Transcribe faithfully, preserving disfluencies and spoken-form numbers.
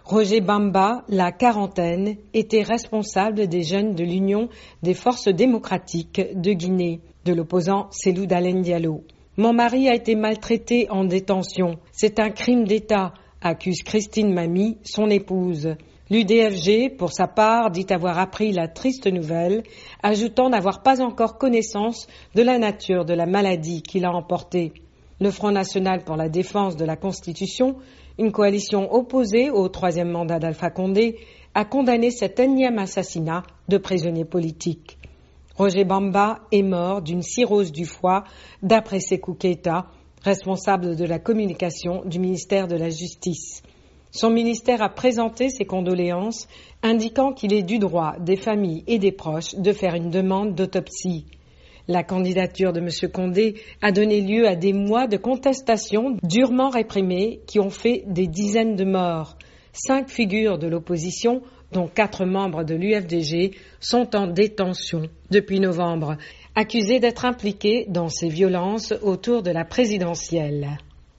Roger Bamba, la quarantaine, était responsable des jeunes de l'Union des forces démocratiques de Guinée, de l'opposant Cellou Dalein Diallo. Mon mari a été maltraité en détention. C'est un crime d'État, accuse Christine Mami, son épouse. L'U D F G, pour sa part, dit avoir appris la triste nouvelle, ajoutant n'avoir pas encore connaissance de la nature de la maladie qui l'a emporté. Le Front national pour la défense de la Constitution, une coalition opposée au troisième mandat d'Alpha Condé, a condamné cet énième assassinat de prisonniers politiques. Roger Bamba est mort d'une cirrhose du foie, d'après Sékou Keïta, responsable de la communication du ministère de la Justice. Son ministère a présenté ses condoléances, indiquant qu'il est du droit des familles et des proches de faire une demande d'autopsie. La candidature de M. Condé a donné lieu à des mois de contestation durement réprimés qui ont fait des dizaines de morts. Cinq figures de l'opposition, dont quatre membres de l'U F D G, sont en détention depuis novembre, accusés d'être impliqués dans ces violences autour de la présidentielle.